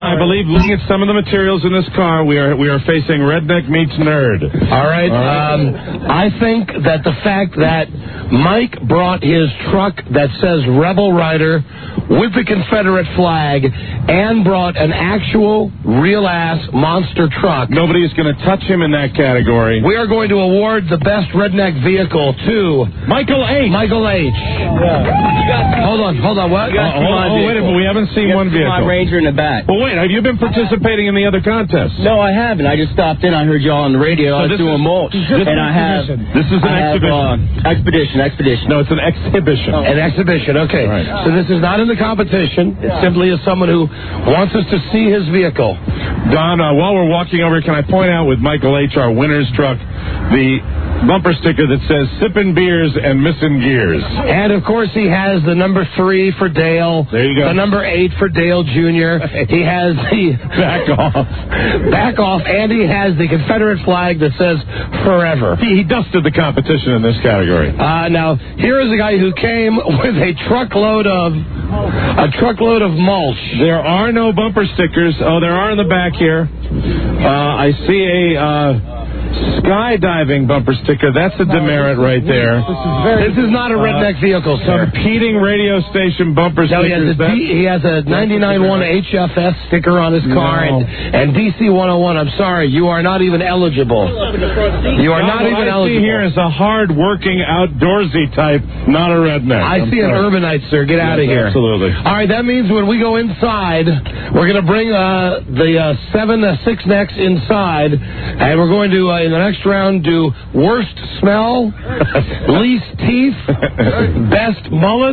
I believe, looking at some of the materials in this car, we are facing Redneck meets Nerd. All right. I think that the fact that Mike brought his truck that says Rebel Rider with the Confederate flag and brought an actual, real-ass monster truck. Nobody is going to touch him in that category. We are going to award the best redneck vehicle to Michael H. Michael H. Yeah. Hold on. What? Wait a minute. We haven't seen one vehicle. My Ranger in the back. Well, wait. Have you been participating in the other contests? No, I haven't. I just stopped in. I heard y'all on the radio. I was doing mulch. And I have... This is an exhibition. Expedition. No, it's an exhibition. An exhibition, okay. Right. So this is not in the competition. It simply is someone who wants us to see his vehicle. Don, while we're walking over, can I point out with Michael H., our winner's truck, the bumper sticker that says Sippin' Beers and Missin' Gears. And, of course, he has the number 3 for Dale. There you go. The number 8 for Dale Jr. He has the... Back off. And he has the Confederate flag that says Forever. He dusted the competition in this category. Now, here is a guy who came with a truckload of mulch. There are no bumper stickers. Oh, there are in the back here. I see a skydiving bumper sticker. That's a demerit right there. This is not a redneck vehicle, sir. Competing radio station bumper stickers. He has a 99.1 HFS sticker on his car and DC 101. I'm sorry, you are not even eligible. You are not even eligible. What I see here is a hard-working, outdoorsy type, not a redneck. I see an urbanite, sir. Get out of here. Absolutely. All right, that means when we go inside, we're going to bring the 6 necks inside, and we're going to, in the next round, do worst smell, least teeth, best mullet,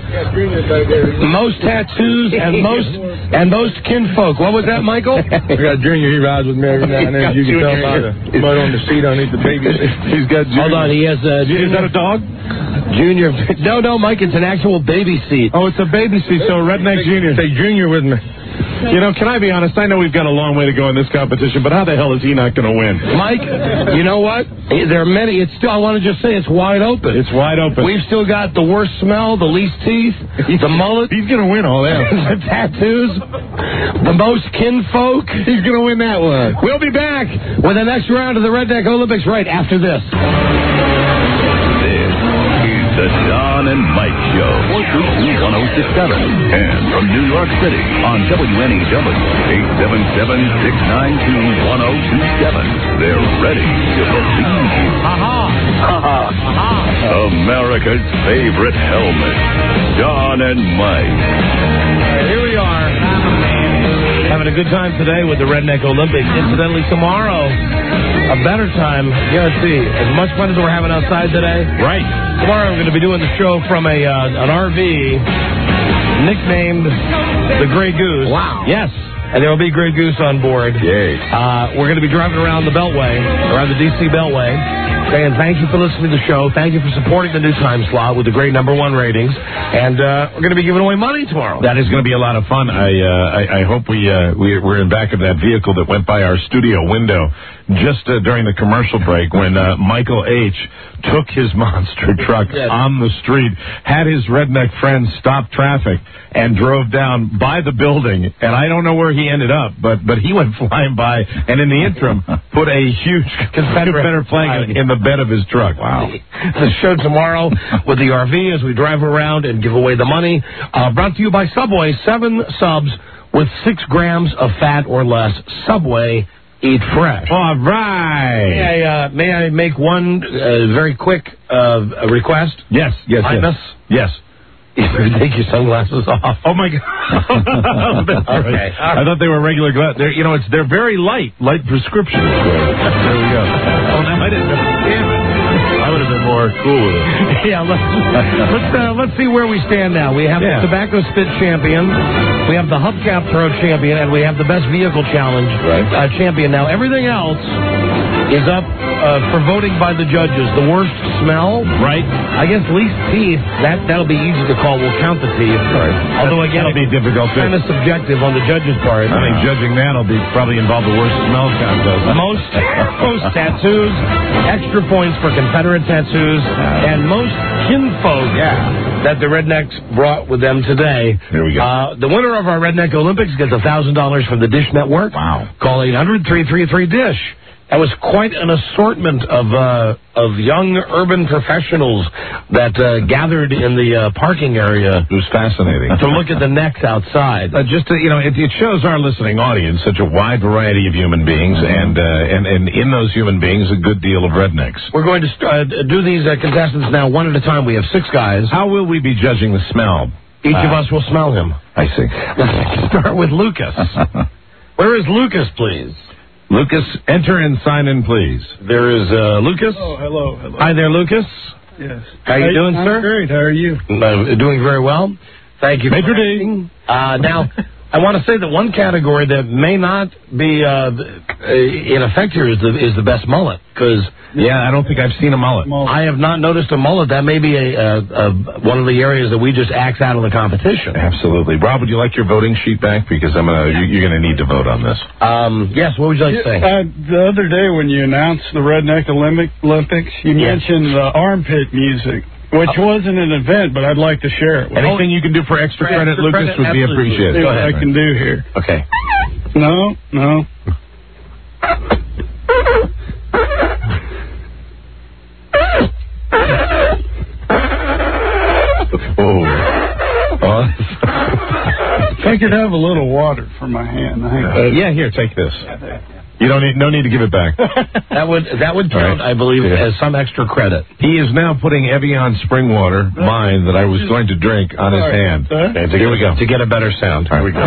most tattoos, and most kinfolk. What was that, Michael? I got Junior. He rides with me every now and then. You can tell by the mud on the seat underneath the baby. He's got Junior. Hold on, he has Junior. Is that a dog? Junior. No, Mike, it's an actual baby seat. Oh, it's a baby seat, so Redneck Junior. Say Junior with me. You know, can I be honest? I know we've got a long way to go in this competition, but how the hell is he not going to win? Mike, you know what? There are many. It's still, I want to just say it's wide open. It's wide open. We've still got the worst smell, the least teeth, the mullet. He's going to win all that. The tattoos, the most kinfolk. He's going to win that one. We'll be back with the next round of the Redneck Olympics right after this. The Don and Mike Show, 422-1067. And from New York City on WNEW, 877-692-1027. They're ready to believe you. America's favorite helmet, Don and Mike. Here we are, having a good time today with the Redneck Olympics. Incidentally, tomorrow, a better time, guarantee. As much fun as we're having outside today. Right. Tomorrow I'm going to be doing the show from an RV nicknamed the Grey Goose. Wow. Yes. And there will be Grey Goose on board. Yay. We're going to be driving around the Beltway, around the D.C. Beltway, saying thank you for listening to the show. Thank you for supporting the new time slot with the great #1 ratings. And we're going to be giving away money tomorrow. That is going to be a lot of fun. I hope we're in back of that vehicle that went by our studio window just during the commercial break when Michael H. took his monster truck on the street, had his redneck friends stop traffic, and drove down by the building. And I don't know where he ended up, but he went flying by, and in the interim, put a huge Confederate flag in the bed of his truck. Wow. The show tomorrow with the RV as we drive around and give away the money. Brought to you by Subway. 7 subs with 6 grams of fat or less. Subway. Eat fresh. All right. May I make one very quick request? Yes. Yes. Take your sunglasses off. Oh my God! Okay. I thought they were regular glasses. They're very light prescription. There we go. Oh, now I didn't know. Damn it! I would have been more cool with it. Yeah, let's see where we stand now. We have the Tobacco Spit champion, we have the Hubcap Pro champion, and we have the Best Vehicle Challenge champion. Now everything else is up for voting by the judges, the worst smell, Right. I guess least teeth. That'll be easy to call. We'll count the teeth. Right. Although again, That'll be difficult, too. kind of subjective on the judges' part. I think judging that will probably involve the worst smell contest. Most tattoos, extra points for Confederate tattoos, and most kinfolk that the Rednecks brought with them today. Here we go. The winner of our Redneck Olympics gets $1,000 from the Dish Network. Wow. Call 800-333-DISH. That was quite an assortment of young urban professionals that gathered in the parking area. It was fascinating to look at the necks outside. Just to, it shows our listening audience such a wide variety of human beings, and in those human beings, a good deal of rednecks. We're going to do these contestants now one at a time. We have 6 guys. How will we be judging the smell? Each of us will smell him. I see. Let's start with Lucas. Where is Lucas, please? Lucas, enter and sign in, please. There is Lucas. Oh, hello. Hi there, Lucas. Yes. How you doing, I'm sir? great. How are you? Doing very well. Thank you. Major for asking. Now, I want to say that one category that may not be in effect here is the best mullet, because I don't think I've seen a mullet. I have not noticed a mullet. That may be one of the areas that we just axe out of the competition. Absolutely. Rob, would you like your voting sheet back? Because you're going to need to vote on this. Yes, what would you like to say? The other day when you announced the Redneck Olympics, you mentioned the armpit music, which wasn't an event, but I'd like to share it. Anything you can do for extra credit, Lucas, would be appreciated. See Go what ahead. I can do here. Okay. No. If I could have a little water for my hand. Here, take this. You no need to give it back. That would count, right. I believe, as some extra credit. He is now putting Evian spring water, mine, that I was going to drink, on his hand. Here we go. To get a better sound. Here we go.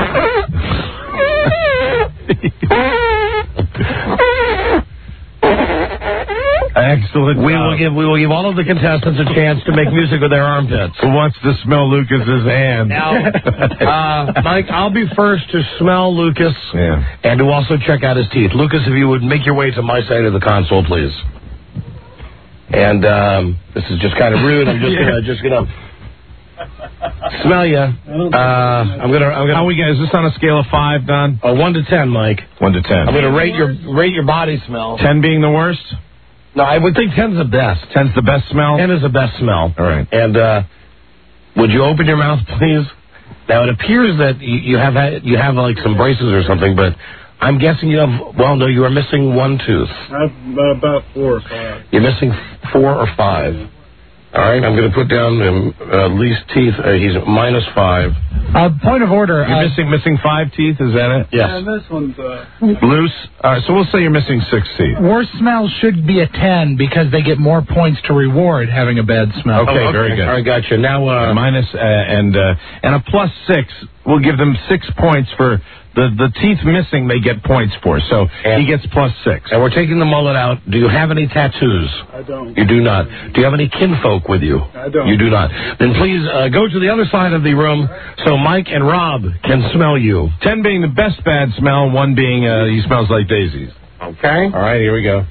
Excellent. We will give all of the contestants a chance to make music with their armpits. Who wants to smell Lucas's hand? Now, Mike, I'll be first to smell Lucas and to also check out his teeth. Lucas, if you would make your way to my side of the console, please. And this is just kind of rude. I'm just gonna smell you. I'm gonna. How we guys? Is this on a scale of 5, Don? 1 to 10, Mike. 1 to 10. I'm gonna rate your body smell. 10 being the worst. No, I would think 10's the best. 10's the best smell? 10 is the best smell. All right. And would you open your mouth, please? Now, it appears that you have like some braces or something, but I'm guessing you have, you are missing 1 tooth. About 4 or 5. You're missing 4 or 5. All right, I'm going to put down least teeth. He's -5. Point of order. You're missing 5 teeth, is that it? Yes. And this one's... Loose? All right, so we'll say you're missing 6 teeth. Worst smell should be a 10 because they get more points to reward having a bad smell. Okay, very good. All right, gotcha. Now, minus and a +6. We'll give them 6 points for the teeth missing. They get points for, so he gets +6. And we're taking the mullet out. Do you have any tattoos? I don't. You do not. Do you have any kinfolk with you? I don't. You do not. Then please go to the other side of the room so Mike and Rob can smell you. 10 being the best bad smell, 1 being he smells like daisies. Okay. All right, here we go.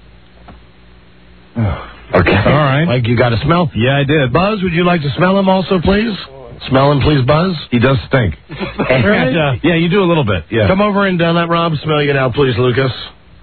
Okay. All right. Mike, you got a smell? Yeah, I did. Buzz, would you like to smell him also, please? Smell him, please, Buzz. He does stink. And, yeah, you do a little bit. Yeah. Come over and let Rob smell you now, please, Lucas.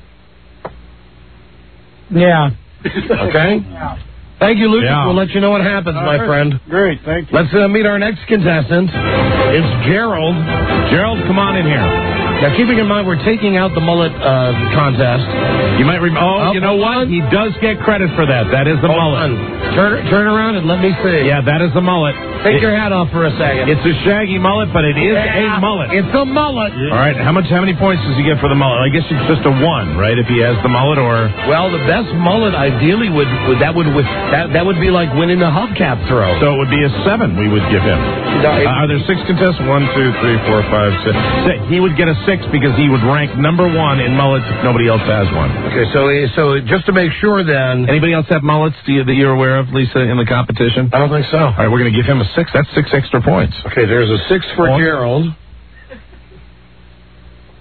Yeah. Okay? Thank you, Lucas. Yeah. We'll let you know what happens, my friend. Great, thank you. Let's meet our next contestant. It's Gerald. Gerald, come on in here. Now, keeping in mind, we're taking out the mullet contest. You might remember. You know what? He does get credit for that. That is the mullet. Turn around and let me see. Yeah, that is the mullet. Take your hat off for a second. It's a shaggy mullet, but it is a mullet. It's a mullet. All right. How many points does he get for the mullet? I guess it's just a 1, right? If he has the mullet, or well, the best mullet ideally would be like winning a hubcap throw. So it would be a 7. We would give him. Are there 6 contestants? 1, 2, 3, 4, 5, 6. He would get a 6 because he would rank number 1 in mullets if nobody else has one. Okay, so just to make sure, then, anybody else have mullets that you're aware of, Lisa, in the competition? I don't think so. All right, we're going to give him a 6. That's 6 extra points. Okay, there's a 6 for Gerald.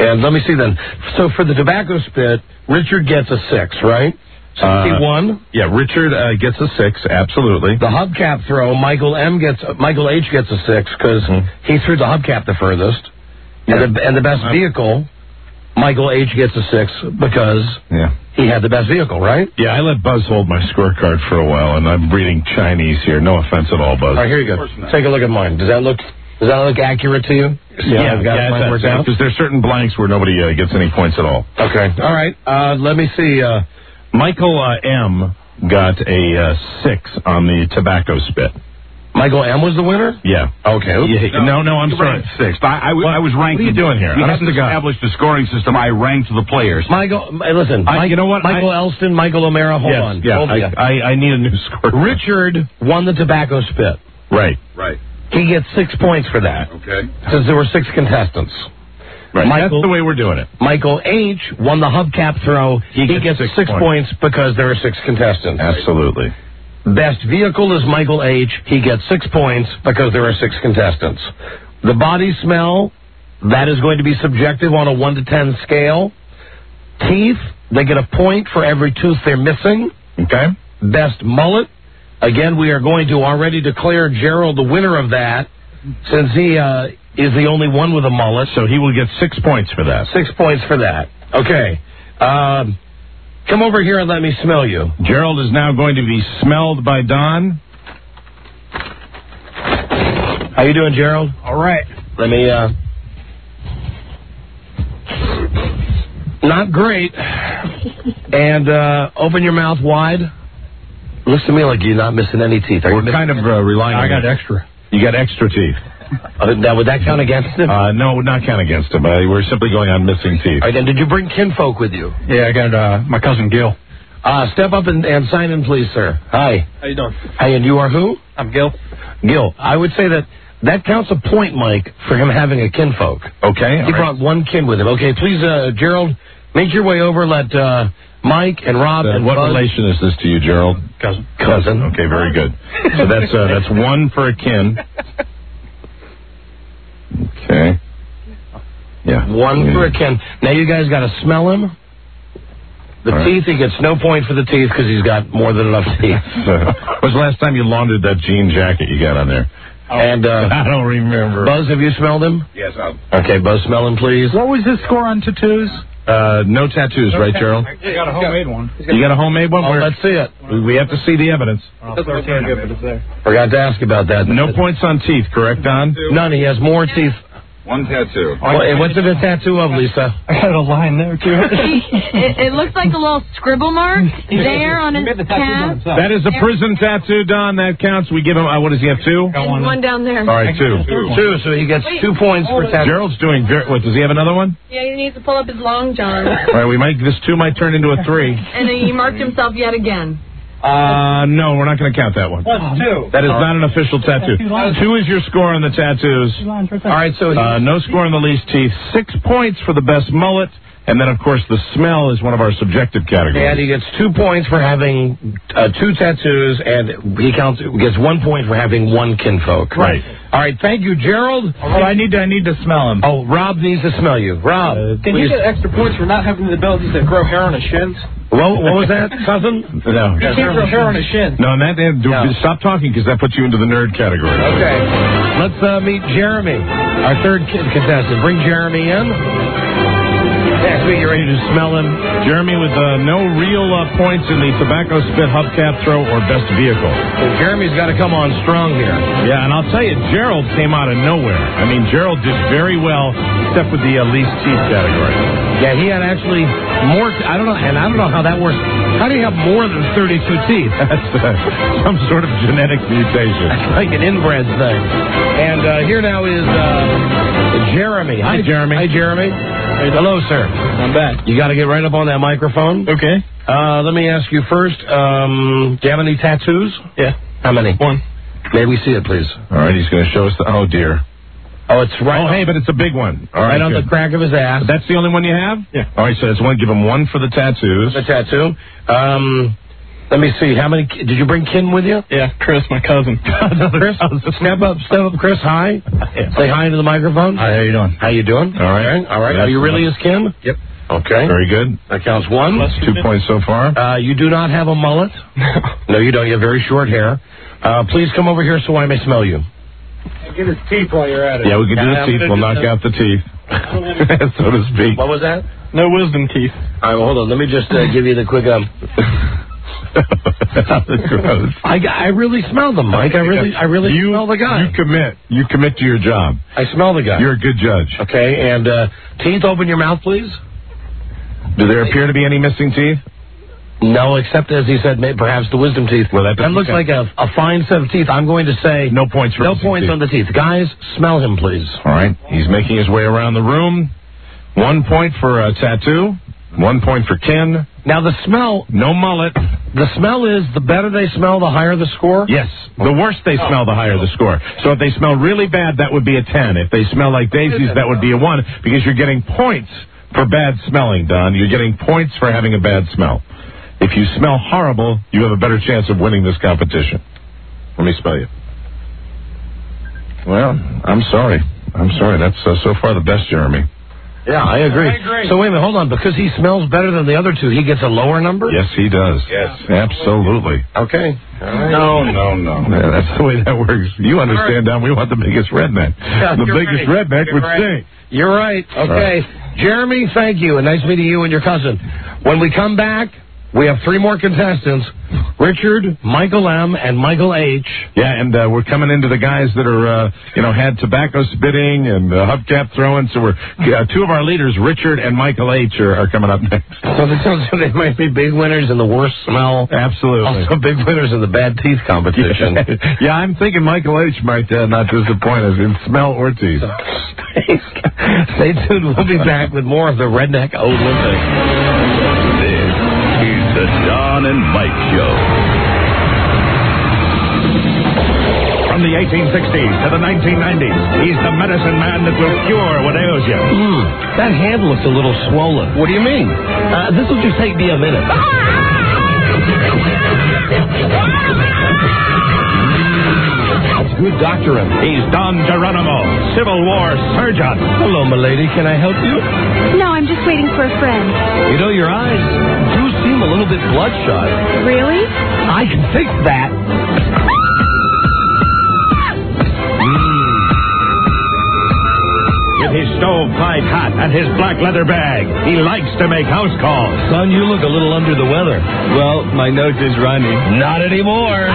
And let me see then. So for the tobacco spit, Richard gets a 6, right? So he won. Yeah, Richard gets a 6, absolutely. The hubcap throw, Michael H gets a 6 because he threw the hubcap the furthest. Yeah. And the best vehicle, Michael H gets a 6 because he had the best vehicle, right? Yeah, I let Buzz hold my scorecard for a while, and I'm reading Chinese here. No offense at all, Buzz. All right, here you go. Take a look at mine. Does that look accurate to you? Yeah, because there's certain blanks where nobody gets any points at all. Okay. All right. Let me see. Michael M got a 6 on the tobacco spit. Michael M was the winner? Yeah. Okay. No, I'm sorry. 6. I was ranked. What are you doing here? We haven't established a scoring system. I ranked the players. Michael, listen. You know what? Michael Elston, Michael O'Mara, hold on. Yeah, I need a new score. Richard won the tobacco spit. Right. He gets 6 points for that. Okay. Since there were 6 contestants. Right. That's the way we're doing it. Michael H won the hubcap throw. He gets 6 points because there are 6 contestants. Absolutely. Best vehicle is Michael H. He gets 6 points because there are 6 contestants. The body smell, that is going to be subjective on a 1 to 10 scale. Teeth, they get a point for every tooth they're missing. Okay. Best mullet, again, we are going to already declare Gerald the winner of that since he is the only one with a mullet. So he will get 6 points for that. 6 points for that. Okay. Come over here and let me smell you. Gerald is now going to be smelled by Don. How you doing, Gerald? All right. Let me, not great. And open your mouth wide. Looks to me like you're not missing any teeth. We're kind of relying on I got extra. You got extra teeth. Now, would that count against him? No, it would not count against him. We're simply going on missing teeth. All right, then, did you bring kinfolk with you? Yeah, I got my cousin Gil. Step up and sign in, please, sir. Hi. How you doing? Hey, and you are who? I'm Gil. Gil. I would say that counts a point, Mike, for him having a kinfolk. Okay. He brought one kin with him. Okay, please, Gerald, make your way over. Let Mike and Rob and what Buzz. relation is this to you, Gerald? Cousin. Okay, very good. So that's 1 for a kin. Okay. Yeah. 1 for a kin. Now you guys got to smell him. The teeth, he gets no point for the teeth because he's got more than enough teeth. When was the last time you laundered that jean jacket you got on there? And I don't remember. Buzz, have you smelled him? Yes, Okay, Buzz, smell him, please. What was his score on tattoos? No tattoos, right, Gerald? I got a homemade one. You got a homemade one? Oh, let's see it. We have to see the evidence. Forgot to ask about that. No points on teeth, correct, Don? None. He has more teeth. 1 tattoo. What's the tattoo of, Lisa? I got a line there, too. It looks like a little scribble mark there on his calf. That is a prison tattoo, Don. That counts. We give him, what does he have, 2? And one down there. All right, 2. 2, so he gets 2 points for tattoo. Gerald's doing very, what, does he have another one? Yeah, he needs to pull up his long john. All right, this 2 might turn into a 3. And then he marked himself yet again. No, we're not going to count that one. What's 2? That is not an official tattoo. 2 is your score on the tattoos. All right, so no score on the least teeth. 6 points for the best mullet. And then, of course, the smell is one of our subjective categories. And he gets 2 points for having 2 tattoos, and he gets 1 point for having 1 kinfolk. Right. All right, thank you, Gerald. Oh, I need to smell him. Oh, Rob needs to smell you. Rob, Can you get extra points for not having the ability to grow hair on his shins? What was that, cousin? No. He can't grow hair on his shins. No, stop talking because that puts you into the nerd category. Okay. Let's meet Jeremy, our third contestant. Bring Jeremy in. Next week, you're ready to smell him. Jeremy with no real points in the tobacco spit hubcap throw or best vehicle. So Jeremy's got to come on strong here. Yeah, and I'll tell you, Gerald came out of nowhere. I mean, Gerald did very well, except with the least teeth category. Yeah, he had actually more. I don't know how that works. How do you have more than 32 teeth? That's some sort of genetic mutation. That's like an inbred thing. And here now is Jeremy. Hi, Jeremy. Hi, Jeremy. Hello, sir. I'm back. You got to get right up on that microphone. Okay. Let me ask you first. Do you have any tattoos? Yeah. How many? 1. May we see it, please? All right, he's going to show us oh, dear. Oh, it's right. Oh, hey, but it's a big one. All right, on the crack of his ass. That's the only one you have? Yeah. All right, so that's one. Give him 1 for the tattoos. The tattoo. Let me see. How many? Did you bring kin with you? Yeah, Chris, my cousin. Chris, step up, Chris. Hi. Say hi into the microphone. Hi, how you doing? How you doing? All right. Are you really his kin? Yep. Okay. Very good. That counts 1. 2 points so far. You do not have a mullet. No, you don't. You have very short hair. Please come over here so I may smell you. Get his teeth while you're at it. Yeah, we can do the teeth. We'll knock out the teeth, so to speak. What was that? No wisdom teeth. All right, well, hold on. Let me just give you the quick. Gross. I really smell them, Mike. I really smell the guy. You commit to your job. I smell the guy. You're a good judge. Okay, and teeth, open your mouth, please. Do there appear to be any missing teeth? No, except, as he said, perhaps the wisdom teeth. Well, that looks like a fine set of teeth. I'm going to say... No points for on the teeth. Guys, smell him, please. All right. He's making his way around the room. 1 point for a tattoo. 1 point for Ken. Now, the smell... No mullet. The smell is the better they smell, the higher the score? Yes. The worse they smell, the higher the score. So if they smell really bad, that would be a 10. If they smell like daisies, that would be a 1, because you're getting points for bad smelling, Don. You're getting points for having a bad smell. If you smell horrible, you have a better chance of winning this competition. Let me spell you. Well, I'm sorry. That's so far the best, Jeremy. Yeah, I agree. So wait a minute, hold on. Because he smells better than the other two, he gets a lower number? Yes, he does. Yes. Absolutely. Okay. Right. No. Yeah, that's the way that works. You understand, Don, we want the biggest redneck. Yeah, the biggest redneck would stink. You're right. Okay. Right. Jeremy, thank you. And nice meeting you and your cousin. When we come back, we have 3 more contestants, Richard, Michael M., and Michael H. Yeah, and we're coming into the guys that are, had tobacco spitting and hubcap throwing. So we're 2 of our leaders, Richard and Michael H., are coming up next. So they might be big winners in the worst smell. Absolutely. Also big winners in the bad teeth competition. Yeah, I'm thinking Michael H. might not disappoint us in smell or teeth. Stay tuned. We'll be back with more of the Redneck Olympics. The Don and Mike Show. From the 1860s to the 1990s, he's the medicine man that will cure what ails you. That hand looks a little swollen. What do you mean? This will just take me a minute. Good doctor. He's Don Geronimo, Civil War surgeon. Hello, milady. Can I help you? No, I'm just waiting for a friend. You know, your eyes do seem a little bit bloodshot. Really? I can fix that. With his stovepipe hat and his black leather bag, he likes to make house calls. Son, you look a little under the weather. Well, my nose is running. Not anymore.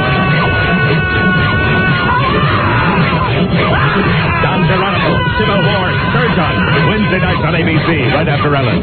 Don Geronimo, Civil War surgeon. Wednesday nights on ABC, right after Ellen.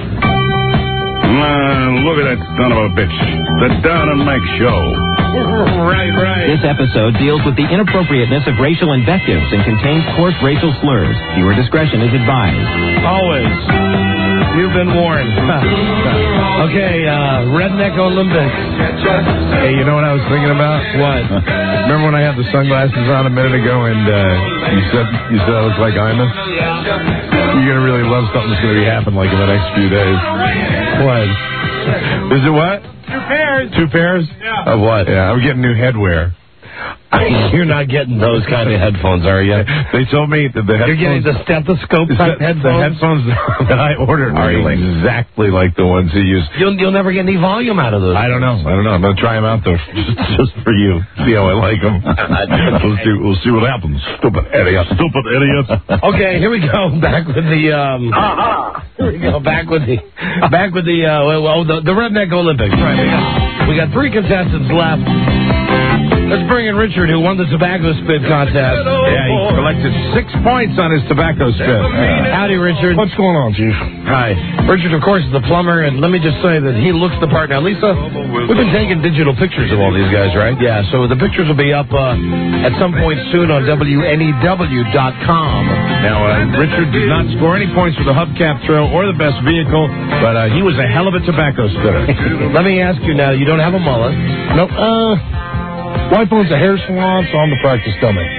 Look at that son of a bitch. The Don and Mike Show. Right. This episode deals with the inappropriateness of racial invectives and contains coarse racial slurs. Viewer discretion is advised. Always. You've been warned. Okay, Redneck Olympics. Hey, you know what I was thinking about? What? Remember when I had the sunglasses on a minute ago and you said I look like Imus? You're going to really love something that's going to be happening like in the next few days. What? Is it what? 2 pairs. 2 pairs? Yeah. Of what? Yeah, I'm getting new headwear. You're not getting those kind of headphones, are you? They told me that the headphones... You're getting the stethoscope type headphones? The headphones that I ordered are exactly like the ones he used. You'll never get any volume out of those. I don't know. I'm going to try them out, though, just for you. See how I like them. We'll see what happens. Stupid idiot. Okay, here we go. Back with the... Here we go. Back with the Redneck Olympics. Right. We got 3 contestants left. Let's bring in Richard, who won the tobacco spit contest. Yeah, he collected 6 points on his tobacco spit. Howdy, Richard. What's going on, Chief? Hi. Richard, of course, is the plumber, and let me just say that he looks the part. Now, Lisa, we've been taking digital pictures of all these guys, right? Yeah, so the pictures will be up at some point soon on WNEW.com. Now, Richard did not score any points for the hubcap throw or the best vehicle, but he was a hell of a tobacco spitter. Let me ask you now, you don't have a mullet? Nope. Wife owns a hair salon, so I'm the practice dummy.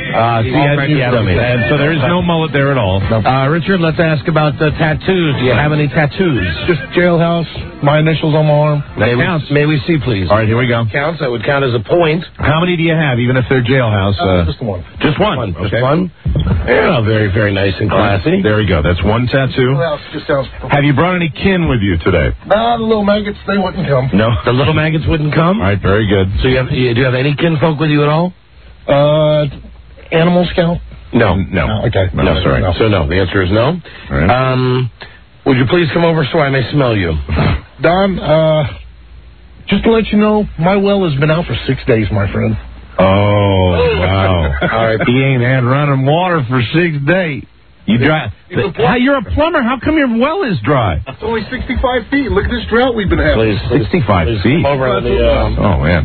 And so there is no mullet there at all. Richard, let's ask about the tattoos. Do you have any tattoos? Just jailhouse, my initials on my arm. That counts. May we see, please? All right, here we go. Counts. That would count as a point. How many do you have, even if they're jailhouse? Just one. Just one. Just one. Yeah, very, very nice and classy. There we go. That's one tattoo. Just sounds... Have you brought any kin with you today? Nah, the little maggots, they wouldn't come. No. The little maggots wouldn't come? All right, very good. So do you have any kinfolk with you at all? Animal scout? No. Okay. No, sorry. No. So no. The answer is no. All right. Would you please come over so I may smell you? Don, just to let you know, my well has been out for 6 days, my friend. Oh, wow. All right. He ain't had running water for 6 days. You're a plumber. How come your well is dry? It's only 65 feet. Look at this drought we've been having. Please. 65 feet. Over on the, oh, man.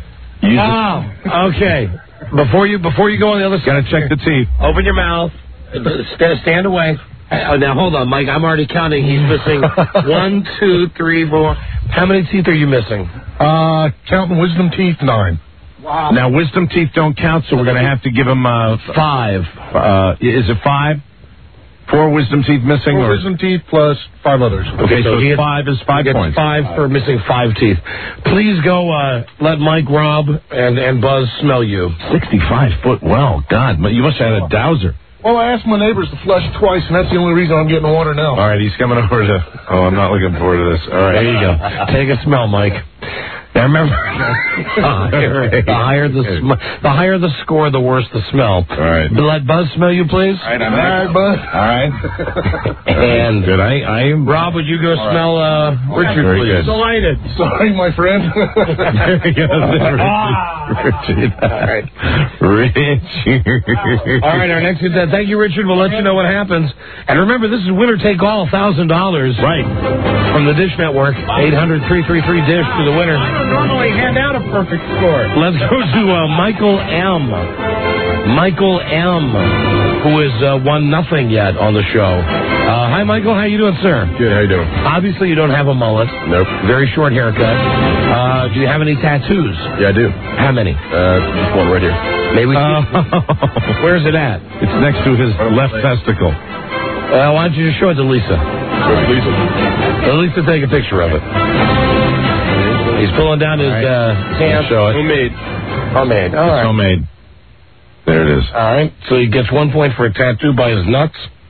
Okay. Before you go on the other side. Got to check the teeth. Open your mouth. Stand away. Now, hold on, Mike. I'm already counting. He's missing 1, 2, 3, 4. How many teeth are you missing? Counting wisdom teeth, 9. Wow. Now, wisdom teeth don't count, so we're going to have to give him 5. Is it 5? 4 wisdom teeth missing? 4 wisdom teeth plus 5 others. Okay, so 5 is 5 points. 5 for missing 5 teeth. Please go let Mike, Rob, and Buzz smell you. 65-foot well. God, you must have had a dowser. Well, I asked my neighbors to flush twice, and that's the only reason I'm getting water now. All right, he's coming over to... Oh, I'm not looking forward to this. All right. There you go. Take a smell, Mike. Now remember, the higher the score, the worse the smell. All right. Let Buzz smell you, please. All right, Buzz. All right. And good. I am. Rob, would you go smell Richard, very please? Good. Delighted. Sorry, my friend. There he goes. Richard. All right. Richard. All right, our next thank you, Richard. We'll let you know what happens. And remember, this is winner take all, $1,000. Right. From the Dish Network. 800-333-DISH to the winner. Normally hand out a perfect score. Let's go to Michael M. Michael M., who has won nothing yet on the show. Hi, Michael. How you doing, sir? Good. How you doing? Obviously, you don't have a mullet. Nope. Very short haircut. Do you have any tattoos? Yeah, I do. How many? Just one right here. Maybe. Where's it at? It's next to his left testicle. Why don't you just show it to Lisa? Lisa, take a picture of it. He's pulling down his pants. Show it. Homemade. Homemade. All right. Homemade. There it is. All right. So he gets 1 point for a tattoo by his nuts.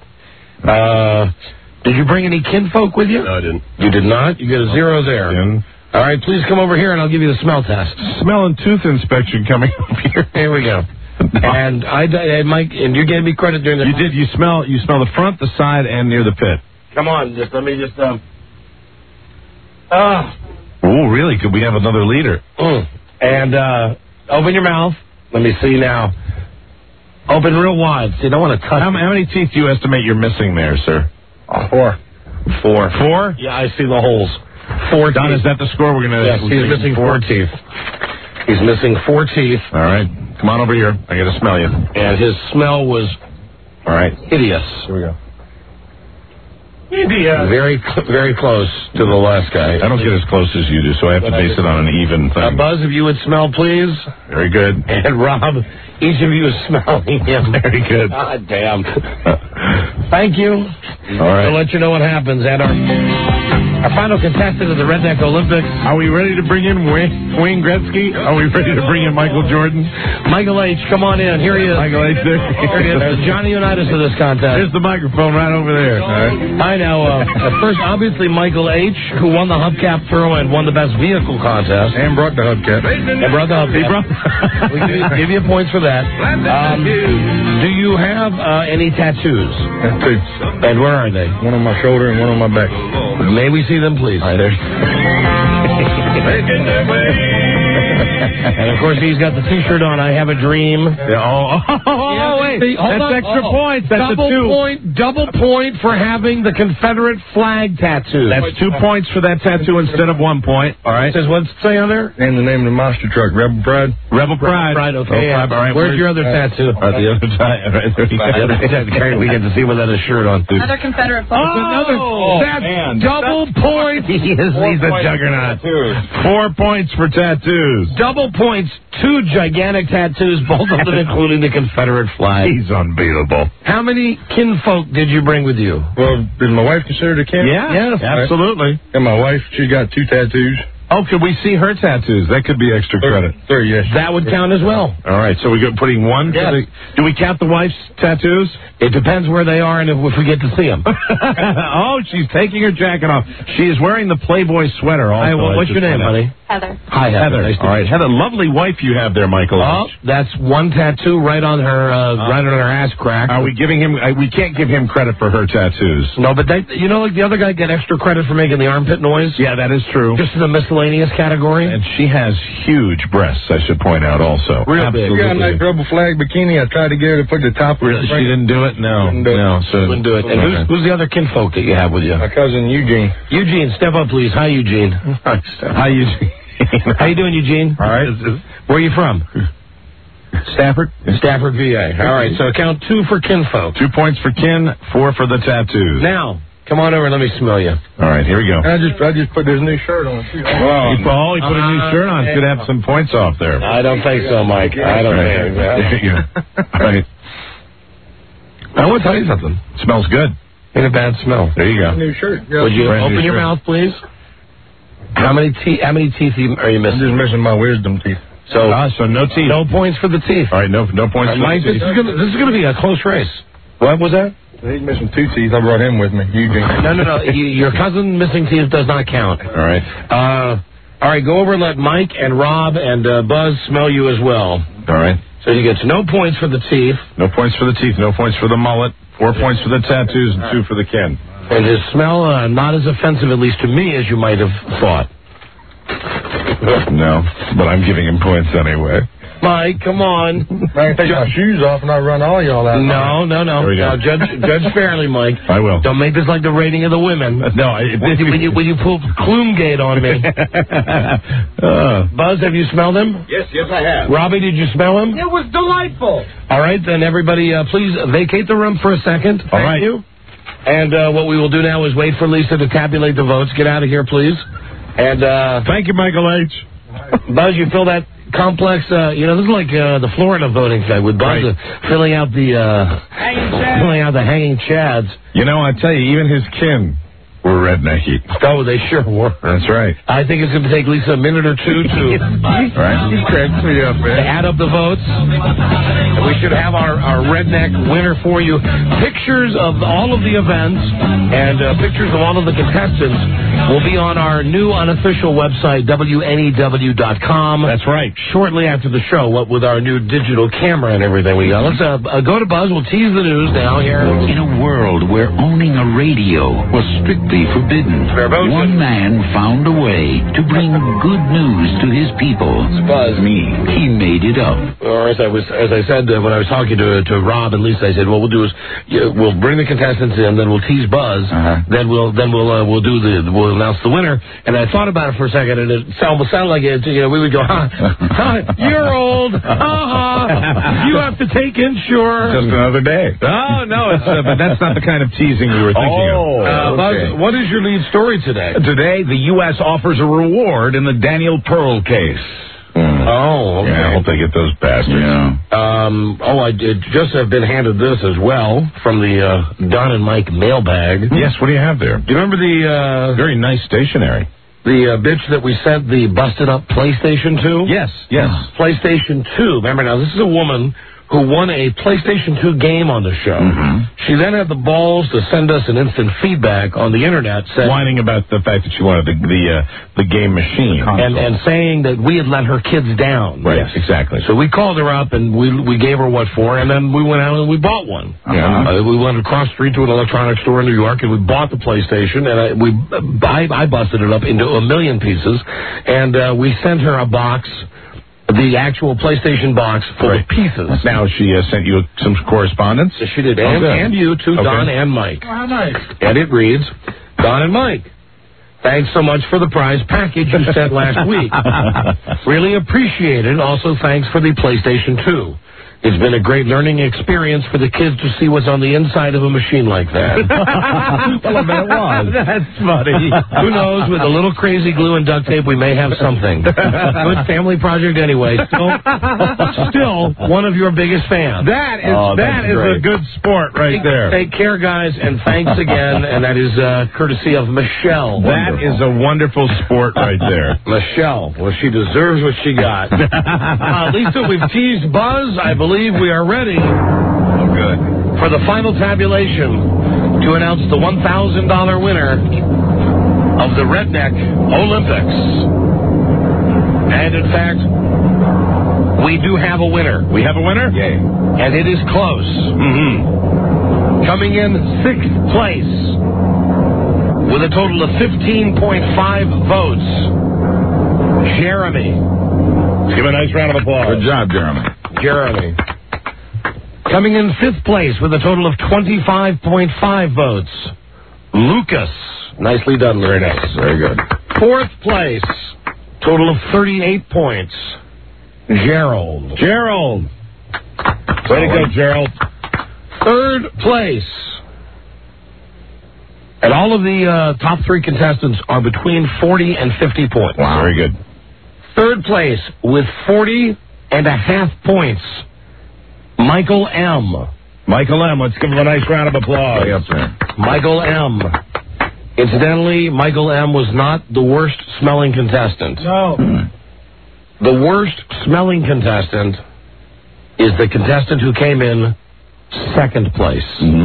Did you bring any kinfolk with you? No, I didn't. You did not? You get a 0 there. Yeah. All right. Please come over here and I'll give you the smell test. Smell and tooth inspection coming up here. Here we go. And Mike, and you gave me credit during the... You did. You smell the front, the side, and near the pit. Come on. Let me just... Oh, really? Could we have another leader? And open your mouth. Let me see now. Open real wide. So you don't want to touch. How many teeth do you estimate you're missing there, sir? 4. 4? Yeah, I see the holes. 4 Don, teeth. is that the score we're going to... Yes, he's missing 4 teeth. He's missing 4 teeth. All right. Come on over here. I got to smell you. And his smell was... All right. Hideous. Here we go. Very, very close to the last guy. I don't get as close as you do, so I have to base it on an even thing. Buzz, if you would smell, please. Very good. And Rob, each of you is smelling him. Very good. God damn. Thank you. All right. I'll let you know what happens at our final contestant of the Redneck Olympics. Are we ready to bring in Wayne Gretzky? Are we ready to bring in Michael Jordan? Michael H., come on in. Here he is. Michael H. Here he is. There's Johnny Unitas of this contest. There's the microphone right over there. All right. Hi, now, first, obviously, Michael H., who won the hubcap throw and won the best vehicle contest. And brought the hubcap. And brought the hubcap. We give you points for that. Do you have any tattoos? 2. And where are they? One on my shoulder and one on my back. May we see them, please? All right, there. And, of course, he's got the T-shirt on, I Have a Dream. Yeah, wait. Hold on. Extra points. That's Double point for having the Confederate flag tattoo. That's 2 points for that tattoo instead of 1 point. All right. It says, what's it say on there? And the name of the monster truck, Rebel Pride. Rebel Pride. Okay. All right. Where's your other tattoo? The other side. Right there. We get to see what that is shirt on. Another Confederate flag. That's double points. He's a juggernaut. 4 points for tattoos. Double points, 2 gigantic tattoos, both of them including the Confederate flag. He's unbeatable. How many kinfolk did you bring with you? Well, is my wife considered a kin? Yeah, Yes. absolutely. And my wife, she's got 2 tattoos. Oh, could we see her tattoos? That could be extra credit. Sir, yes. That would count as well. All right, so we got putting one. Yes. Do we count the wife's tattoos? It depends where they are and if we get to see them. Oh, she's taking her jacket off. She is wearing the Playboy sweater also. Hey, what's your name, honey? Heather. Hi, Heather. Nice to All right, Heather, lovely wife you have there, Michael. Oh, that's one tattoo right on her ass crack. Are we giving him? We can't give him credit for her tattoos. No, but like the other guy get extra credit for making the armpit noise. Yeah, that is true. Just in the miscellaneous category. And she has huge breasts, I should point out, also. Real big. She got a nice Rebel flag bikini. I tried to get her to put the top of Really? She didn't do it? No. So Wouldn't do it. And who's the other kinfolk that you have with you? My cousin Eugene. Eugene, step up, please. Hi, Eugene. Hi, Eugene. How you doing, Eugene? All right. Where are you from? Stafford? Stafford, VA. All right, so count 2 for kinfolk. 2 points for kin, 4 for the tattoos. Now, come on over and let me smell you. All right, here we go. And I just put this new shirt on, too. He put a new shirt on. Could have some points off there. I don't think so, Mike. I don't think so. All right. I want to tell you something. It smells good. Ain't a bad smell. There you go. New shirt. Would you open your mouth, please? How many teeth are you I'm missing? just missing my wisdom teeth. So no teeth. No points for the teeth. All right, no points for Mike, the this teeth. is gonna be a close race. What was that? He's missing 2 teeth. I brought him with me, Eugene. No. Your cousin missing teeth does not count. All right. All right, go over and let Mike and Rob and Buzz smell you as well. All right. So you get no points for the teeth. No points for the teeth. No points for the mullet. 4 points for the tattoos and 2 for the kin. And his smell, not as offensive, at least to me, as you might have thought. No, but I'm giving him points anyway. Mike, come on. I can take my shoes off and I run all y'all out. No. There we go. Now, judge fairly, Mike. I will. Don't make this like the rating of the women. No, when you pull Klumgate on me. Buzz, have you smelled him? Yes, I have. Robbie, did you smell him? It was delightful. All right, then everybody, please vacate the room for a second. Thank you. And what we will do now is wait for Lisa to tabulate the votes. Get out of here, please. And thank you, Michael H. Buzz, you fill that complex. This is like the Florida voting thing with Buzz filling out the hanging chads. I tell you, even his kin were rednecky. Oh, they sure were. That's right. I think it's going to take Lisa a minute or two to He cracks me up, man. add up the votes. And we should have our redneck winner for you. Pictures of all of the events and pictures of all of the contestants will be on our new unofficial website, WNEW.com. That's right. Shortly after the show, what with our new digital camera and everything we got. Let's go to Buzz. We'll tease the news now here. In a world where owning a radio was strictly forbidden, one man found a way to bring good news to his people. Buzz. He made it up. Or as I said when I was talking to Rob and Lisa, I said, what we'll do is we'll bring the contestants in, then we'll tease Buzz, then we'll announce the winner. And I thought about it for a second, and it sounded like we would go, you're old, you have to take insurance. Just another day. Oh no, but that's not the kind of teasing we were thinking of. Buzz, what is your lead story today? Today, the U.S. offers a reward in the Daniel Pearl case. Oh, okay. Yeah, I hope they get those bastards. Yeah. I just have been handed this as well from the Don and Mike mailbag. Yes, what do you have there? Do you remember the... Very nice stationery. The bitch that we sent the busted up PlayStation to? Yes. PlayStation 2. Remember now, this is a woman who won a PlayStation 2 game on the show. She then had the balls to send us an instant feedback on the internet, whining about the fact that she wanted the game machine and saying that we had let her kids down. Right, exactly. So we called her up and we gave her what for, and then we went out and we bought one. We went across the street to an electronics store in New York and we bought the PlayStation, and I busted it up into a million pieces, and we sent her a box the actual PlayStation box full of pieces. Now, she sent you some correspondence? Yes, she did. And you too, Don and Mike. Oh, how nice. And it reads, Don and Mike, thanks so much for the prize package you sent last week. Really appreciate it. Also, thanks for the PlayStation 2. It's been a great learning experience for the kids to see what's on the inside of a machine like that. Well, I bet it was. That's funny. Who knows, with a little crazy glue and duct tape, we may have something. Good family project anyway. Still one of your biggest fans. That is a good sport right there. Take care, guys, and thanks again. And that is courtesy of Michelle. That is a wonderful sport right there. Michelle. Well, she deserves what she got. Lisa, we've teased Buzz. I believe we are ready for the final tabulation to announce the $1,000 winner of the Redneck Olympics. And in fact, we do have a winner. We have a winner? Yay. And it is close. Coming in 6th place with a total of 15.5 votes, Jeremy. Give a nice round of applause. Good job, Jeremy. Coming in 5th place with a total of 25.5 votes, Lucas. Nicely done, very nice. Very good. 4th place, total of 38 points, Gerald. Way to go, Gerald. 3rd place. And all of the top 3 contestants are between 40 and 50 points. Wow. Very good. 3rd place with 40.5 points, Michael M. Let's give him a nice round of applause. Way up there. Michael M. Incidentally, Michael M. was not the worst smelling contestant. No. The worst smelling contestant is the contestant who came in 2nd place.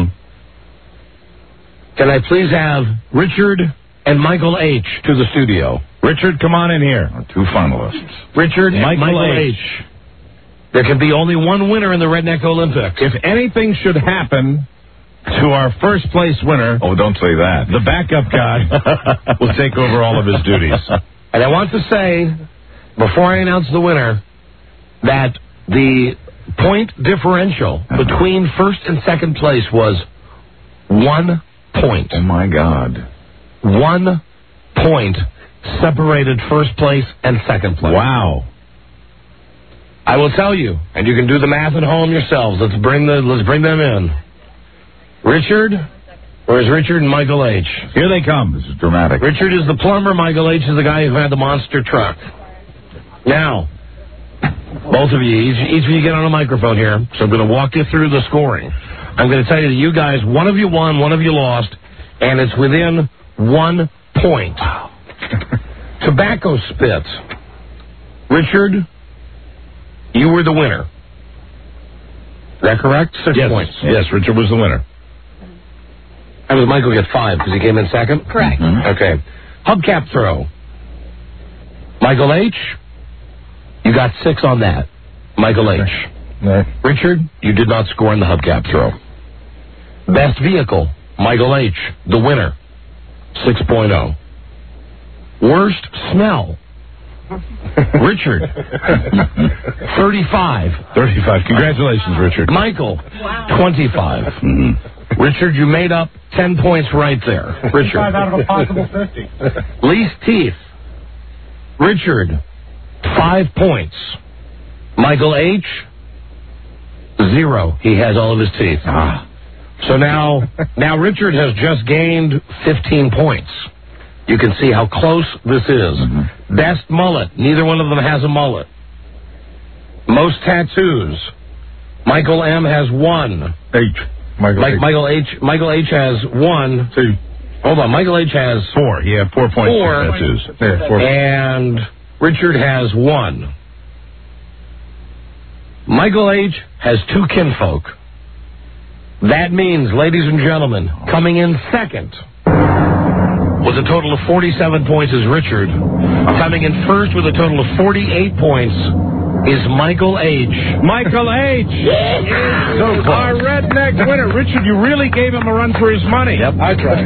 Can I please have Richard and Michael H. to the studio? Richard, come on in here. Our 2 finalists. Richard and Michael H. There can be only one winner in the Redneck Olympics. If anything should happen to our first place winner... Oh, don't say that. The backup guy will take over all of his duties. And I want to say, before I announce the winner, that the point differential between 1st and 2nd place was 1 point. Oh, my God. 1 point separated 1st place and 2nd place. Wow. I will tell you, and you can do the math at home yourselves. Let's bring them in. Richard, where's Richard and Michael H? Here they come. This is dramatic. Richard is the plumber. Michael H is the guy who had the monster truck. Now, both of you, each of you get on a microphone here. So I'm going to walk you through the scoring. I'm going to tell you that you guys, one of you won, one of you lost, and it's within 1 point. Wow. Tobacco spit. Richard, you were the winner. Is that correct? 6 points. Yes, Richard was the winner. How did Michael get 5 because he came in 2nd? Correct. Okay. Hubcap throw. Michael H., you got 6 on that. Michael H. No. Richard, you did not score in the hubcap throw. Best vehicle, Michael H., the winner, 6.0. Worst smell, Richard, 35. 35. Congratulations, Richard. Michael, 25. Richard, you made up 10 points right there. Richard. 5 out of a possible 50. Least teeth, Richard, 5 points. Michael H., 0. He has all of his teeth. So now Richard has just gained 15 points. You can see how close this is. Best mullet. Neither one of them has a mullet. Most tattoos. Michael M. has 1. Michael H. has 1. 2. Hold on. Michael H. has 4. He had 4 points for tattoos. Yeah, 4. And Richard has 1. Michael H. has 2 kinfolk. That means, ladies and gentlemen, coming in 2nd with a total of 47 points is Richard. Coming in 1st with a total of 48 points is Michael H. Michael H. So our redneck winner. Richard, you really gave him a run for his money. Yep, I tried.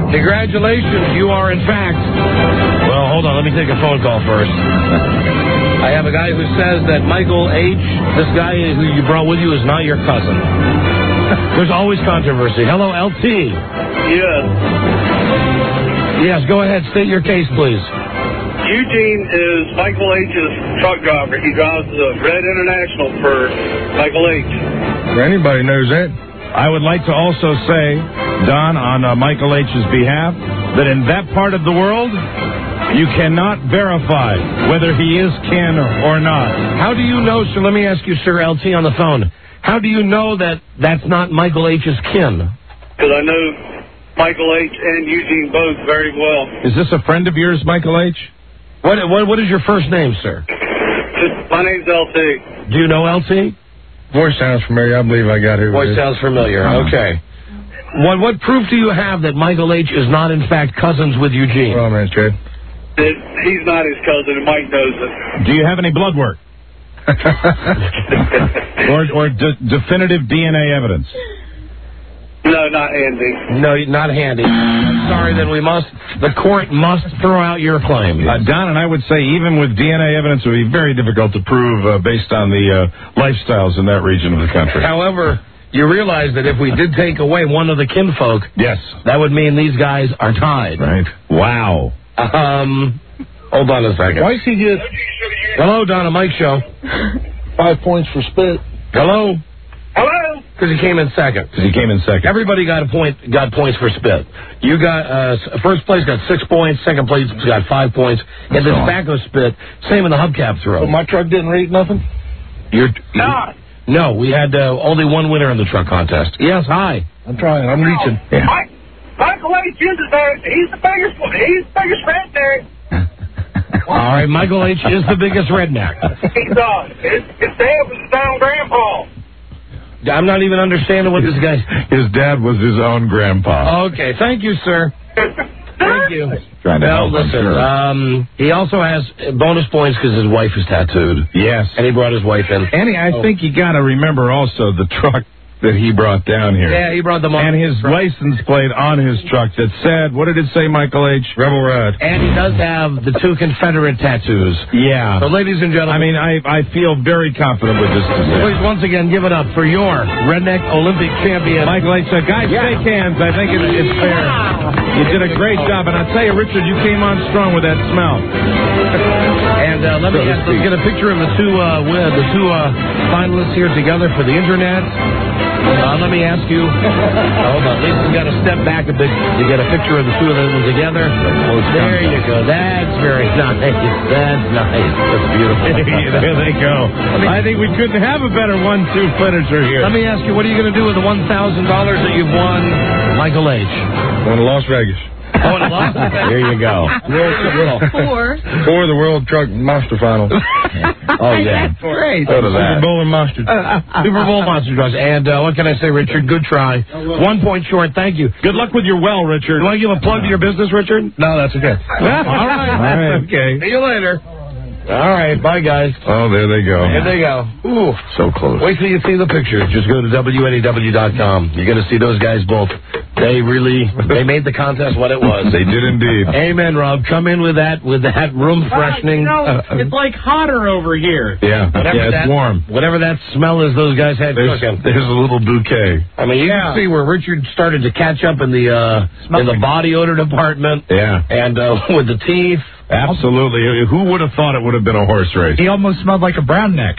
Congratulations. You are, in fact... Well, hold on. Let me take a phone call first. I have a guy who says that Michael H., this guy who you brought with you, is not your cousin. There's always controversy. Hello, LT. Yes. Yes, go ahead. State your case, please. Eugene is Michael H.'s truck driver. He drives the Red International for Michael H. Anybody knows that. I would like to also say, Don, on Michael H.'s behalf, that in that part of the world, you cannot verify whether he is kin or not. How do you know, sir? Let me ask you, sir, LT on the phone. How do you know that that's not Michael H.'s kin? Because I know Michael H. and Eugene both very well. Is this a friend of yours, Michael H.? What is your first name, sir? My name's LT. Do you know LT? Voice sounds familiar. I believe I got who it is. Voice sounds familiar. Okay. What proof do you have that Michael H. is not, in fact, cousins with Eugene? Well, man, Chad. He's not his cousin, and Mike knows it. Do you have any blood work? or definitive DNA evidence? No, not handy. No, not handy. I'm sorry, then the court must throw out your claim. Don and I would say even with DNA evidence, it would be very difficult to prove based on the lifestyles in that region of the country. However, you realize that if we did take away one of the kinfolk, yes, that would mean these guys are tied. Right. Wow. Hold on a second. Why is he get... Hello, Donna Mike Show. 5 points for spit. Hello. Hello. Because he came in second. Everybody got points for spit. You got first place got 6 points. Second place got 5 points. And the tobacco spit, same in the hubcap throw. So my truck didn't rate nothing? No, we had only one winner in the truck contest. Yes, hi. I'm trying. I'm reaching. Yeah. Michael H. is there. He's the biggest redneck. All right, Michael H. is the biggest redneck. He's his dad was his own grandpa. I'm not even understanding what this guy... His dad was his own grandpa. Okay, thank you, sir. Thank you. Trying to help him, listen, he also has bonus points because his wife is tattooed. Yes. And he brought his wife in. Annie, I think you got to remember also the truck that he brought down here. Yeah, he brought them on. And his license plate on his truck that said, what did it say, Michael H.? Rebel Red. And he does have the 2 Confederate tattoos. Yeah. So, ladies and gentlemen. I mean, I feel very confident with this decision. Please, once again, give it up for your Redneck Olympic champion. Michael H. Guys, shake hands. I think it's fair. You did a great job. And I'll tell you, Richard, you came on strong with that smell. And let's get a picture of the two finalists here together for the internet. Let me ask you. Hold on. Lisa's got to step back a bit to get a picture of the two of them together. There you go. That's very nice. That's nice. That's beautiful. There they go. I think we couldn't have a better 1-2 finisher here. Let me ask you, what are you going to do with the $1,000 that you've won, Michael H.? Going to Las Vegas. Oh, in Las Vegas. There you go. For the World Truck Monster Final. Oh, yeah. That's great. Super Bowl and Monster. Super Bowl Monster Trucks. And what can I say, Richard? Good try. 1 point short. Thank you. Good luck with your well, Richard. You want to give a plug to your business, Richard? No, that's okay. All right. Okay. See you later. All right. Bye, guys. Oh, there they go. There they go. Ooh. So close. Wait till you see the pictures. Just go to WNEW.com. You're going to see those guys both. They made the contest what it was. They did indeed. Amen, Rob. Come in with that room freshening. It's like hotter over here. Yeah, it's warm. Whatever that smell is those guys had cooking. There's a little bouquet. I mean, you can see where Richard started to catch up in the body odor department. Yeah. And with the teeth. Absolutely. Who would have thought it would have been a horse race? He almost smelled like a brown neck.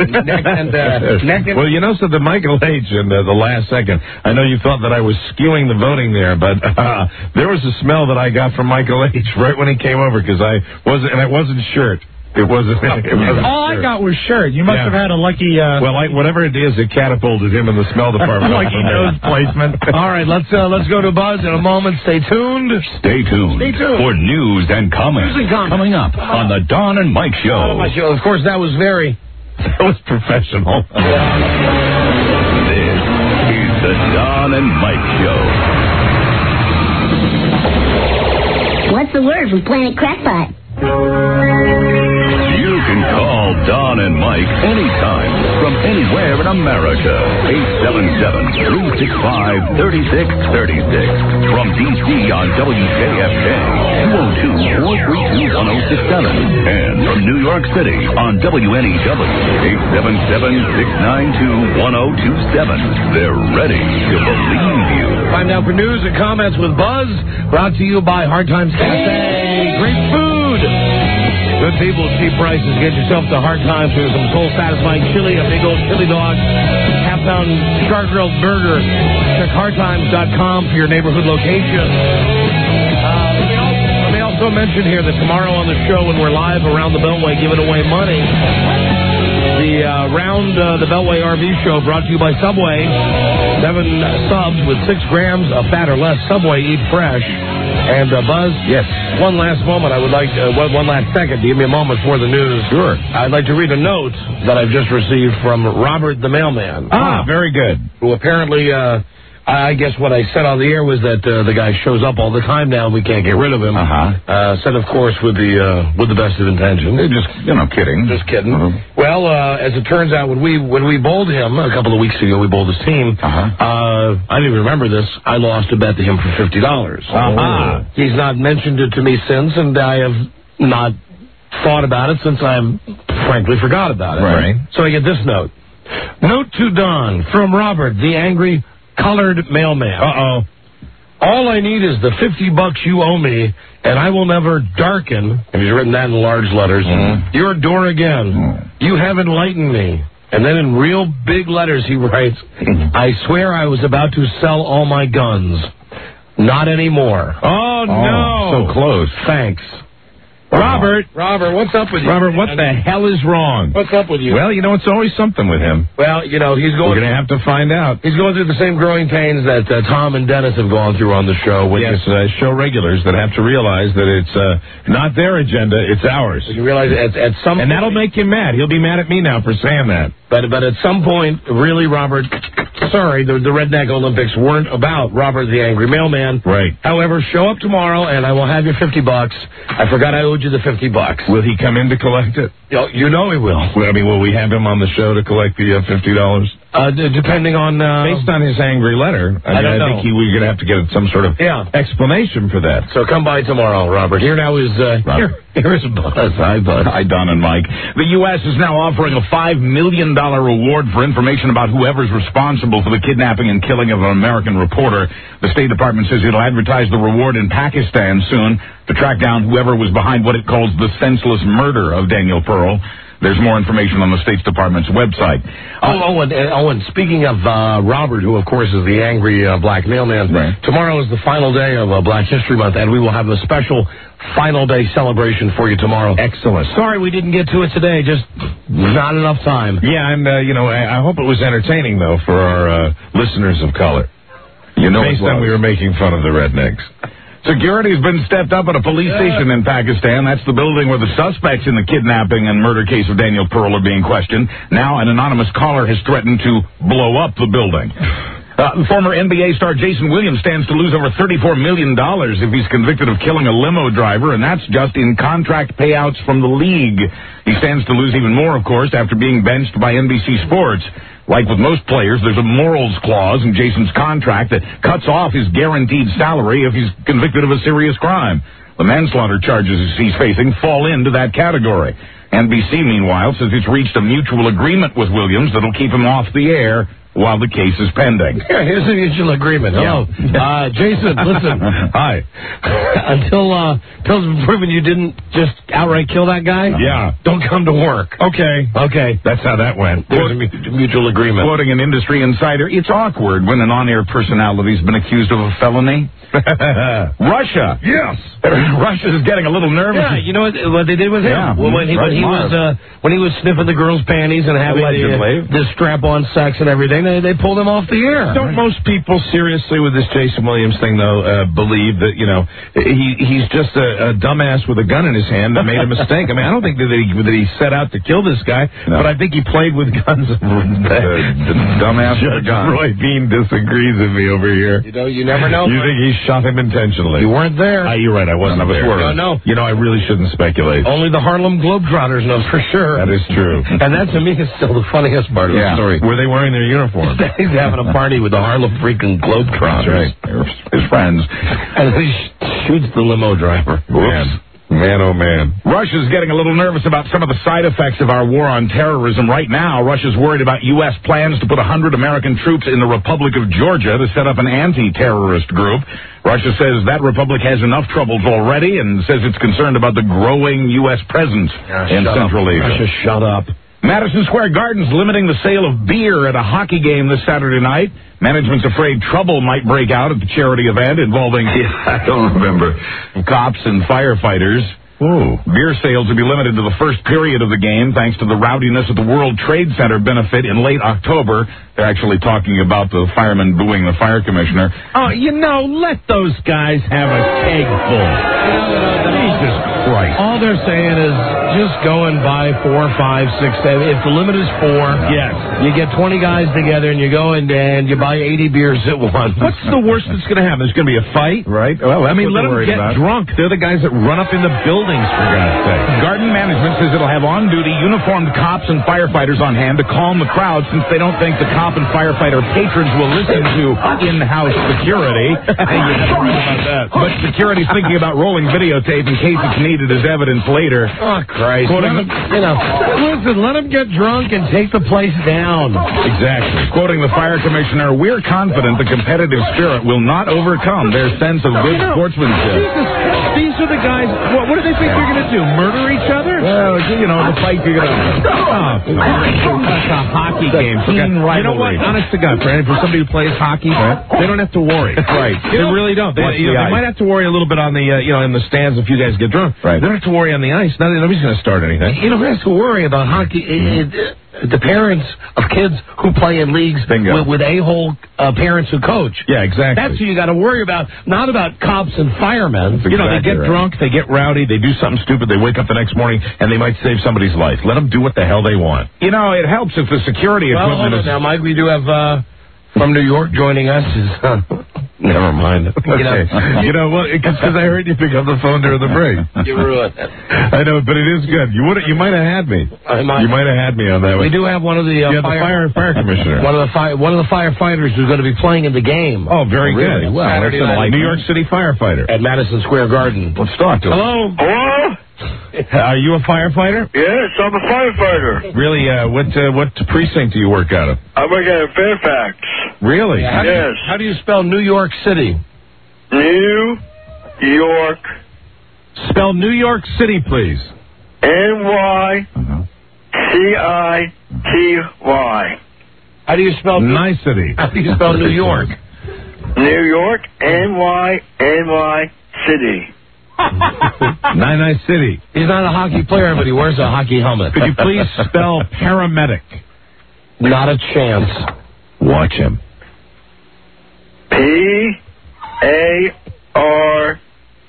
Well, so the Michael H. in the last second, I know you thought that I was skewing the voting there, but there was a smell that I got from Michael H. right when he came over because it wasn't shirt. It wasn't. All I got was shirt. You must have had a lucky. Whatever it is, it catapulted him in the smell department. Lucky nose placement. All right, let's go to Buzz in a moment. Stay tuned. Stay tuned for news and comments coming up on the Don and Mike Show. Of course, that was professional. This is the Don and Mike Show. What's the word from Planet Crackpot? You can call Don and Mike anytime from anywhere in America. 877-365-3636. From D.C. on WJFK, 202-432-1067. And from New York City on WNEW, 877-692-1027. They're ready to believe you. Time now for news and comments with Buzz, brought to you by Hard Times Cafe. Great food. Good people, cheap prices. Get yourself to Hard Times. Here's some soul-satisfying chili, a big old chili dog, half-pound char-grilled burger. Check hardtimes.com for your neighborhood location. Let me also mention here that tomorrow on the show, when we're live around the Beltway giving away money, the Round the Beltway RV show brought to you by Subway. 7 subs with 6 grams of fat or less. Subway, eat fresh. And Buzz? Yes. One last moment. I would like, one last second to give me a moment for the news. Sure. I'd like to read a note that I've just received from Robert the mailman. Very good. Who apparently, I guess what I said on the air was that the guy shows up all the time now and we can't get rid of him. Said, of course, with the best of intentions. Just, kidding. Just kidding. Well, as it turns out, when we bowled him a couple of weeks ago, we bowled his team. I didn't even remember this. I lost a bet to him for $50. He's not mentioned it to me since, and I have not thought about it since I frankly forgot about it. Right. So I get this note. Note to Don from Robert, the angry colored mailman. All I need is the $50 you owe me, and I will never darken, and he's written that in large letters, your door again. You have enlightened me. And then in real big letters he writes, I swear I was about to sell all my guns. Not anymore. Oh, no. So close. Thanks. Robert, what's up with you? Robert, what the hell is wrong? What's up with you? Well, it's always something with him. Well, he's going... We're going to have to find out. He's going through the same growing pains that Tom and Dennis have gone through on the show. Yes, show regulars that have to realize that it's not their agenda, it's ours. You realize at some point... And that'll make him mad. He'll be mad at me now for saying that. But at some point, really, Robert... Sorry, the Redneck Olympics weren't about Robert the Angry Mailman. Right. However, show up tomorrow, and I will have your $50. I forgot I owed you the $50. Will he come in to collect it? You know he will. Well, will we have him on the show to collect the $50? Depending on... Based on his angry letter, I think we're going to have to get some sort of explanation for that. So come by tomorrow, Robert. Here now is... Here is Buzz. Hi, Buzz. Hi, Don and Mike. The U.S. is now offering a $5 million reward for information about whoever's responsible for the kidnapping and killing of an American reporter. The State Department says it'll advertise the reward in Pakistan soon to track down whoever was behind what it calls the senseless murder of Daniel Pearl. There's more information on the State Department's website. And speaking of Robert, who, of course, is the angry black mailman, tomorrow is the final day of Black History Month, and we will have a special final day celebration for you tomorrow. Excellent. Sorry we didn't get to it today, just not enough time. Yeah, and, I hope it was entertaining, though, for our listeners of color. Based on we were making fun of the rednecks. Security has been stepped up at a police station in Pakistan. That's the building where the suspects in the kidnapping and murder case of Daniel Pearl are being questioned. Now an anonymous caller has threatened to blow up the building. Former NBA star Jason Williams stands to lose over $34 million if he's convicted of killing a limo driver, and that's just in contract payouts from the league. He stands to lose even more, of course, after being benched by NBC Sports. Like with most players, there's a morals clause in Jason's contract that cuts off his guaranteed salary if he's convicted of a serious crime. The manslaughter charges he's facing fall into that category. NBC, meanwhile, says it's reached a mutual agreement with Williams that'll keep him off the air while the case is pending. Yeah, here's a mutual agreement. Hello. Yeah. Jason, listen. Hi. Until it's proven you didn't just outright kill that guy, don't come to work. Okay. That's how that went. There's a mutual agreement. Quoting an industry insider, it's awkward when an on-air personality's been accused of a felony. Russia. Yes. Russia's getting a little nervous. Yeah, you know what they did with him? Yeah. When he was sniffing the girls' panties and having this strap-on sex and everything, and they pulled him off the air. Don't most people seriously with this Jason Williams thing, though, believe that, he's just a dumbass with a gun in his hand that made a mistake? I mean, I don't think that he set out to kill this guy, but I think he played with guns. The dumbass with a gun. Roy Bean disagrees with me over here. You never know. You think he shot him intentionally? You weren't there. You're right, I wasn't there. No. I really shouldn't speculate. Only the Harlem Globetrotters know for sure. That is true. And that, to me, is still the funniest part of the story. Were they wearing their uniforms? He's having a party with the Harlem freaking Globetrotters. That's right. His friends. And he shoots the limo driver. Man, oh man. Russia's getting a little nervous about some of the side effects of our war on terrorism. Right now, Russia's worried about U.S. plans to put 100 American troops in the Republic of Georgia to set up an anti-terrorist group. Russia says that republic has enough troubles already and says it's concerned about the growing U.S. presence in Central Asia. Russia, shut up. Madison Square Garden's limiting the sale of beer at a hockey game this Saturday night. Management's afraid trouble might break out at the charity event involving, I don't remember, cops and firefighters. Ooh. Beer sales will be limited to the first period of the game thanks to the rowdiness at the World Trade Center benefit in late October. They're actually talking about the firemen booing the fire commissioner. Oh, let those guys have a keg full. Jesus Christ. All they're saying is just go and buy 4, 5, 6, 7. If the limit is 4, yes, you get 20 guys together and you go and you buy 80 beers at once. What's the worst that's going to happen? There's going to be a fight, right? Well, I mean, let them get drunk. They're the guys that run up in the buildings, for God's sake. Garden management says it'll have on-duty uniformed cops and firefighters on hand to calm the crowd since they don't think the cop and firefighter patrons will listen to in-house security. You're never right about that. But security's thinking about rolling videotape in case it's needed as evidence later. Oh, Christ. Listen, let them get drunk and take the place down. Exactly. Quoting the fire commissioner, we're confident the competitive spirit will not overcome their sense of good sportsmanship. Jesus, these are the guys. What do they think you're going to do? Murder each other? Well, the fight you're going to... That's a hockey game. You know what? Honest to God, for somebody who plays hockey, they don't have to worry. Right. They really don't. They might have to worry a little bit on the, in the stands if you guys get drunk. Right. They don't have to worry on the ice. Nobody's going to start anything. You don't have to worry about hockey. The parents of kids who play in leagues with a-hole parents who coach. Yeah, exactly. That's who you got to worry about, not about cops and firemen. They get drunk, they get rowdy, they do something stupid, they wake up the next morning, and they might save somebody's life. Let them do what the hell they want. It helps if the security equipment is... Now, Mike, we do have... from New York joining us is... never mind. Okay. Because I heard you pick up the phone during the break. You ruined it. I know, but it is good. You might have had me. You might have had me on that one. We do have one of the fire commissioner. One of the firefighters who's going to be playing in the game. Oh, very good. Well, New York City firefighter at Madison Square Garden. Let's talk to him. Hello? Are you a firefighter? Yes, I'm a firefighter. Really? What precinct do you work out of? I work out of Fairfax. Really? Yes. How do you spell New York City? New York. Spell New York City, please. NYCITY. How do you spell Nicety? How do you spell New York? New York, NY City. Nice City. He's not a hockey player, but he wears a hockey helmet. Could you please spell paramedic? Not a chance. Watch him. PAR.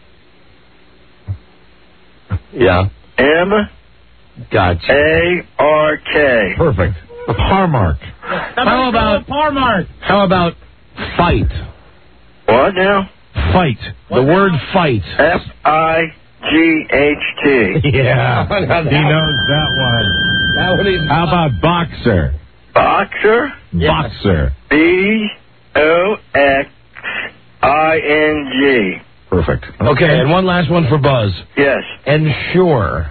Yeah. Gotcha. MARK. Perfect. Parmark. How about fight? What now? Fight. The word fight. FIGHT. Yeah. He knows that one. How about boxer? Boxer? Yes. Boxer. BOXING. Perfect. Okay, and one last one for Buzz. Yes. Ensure.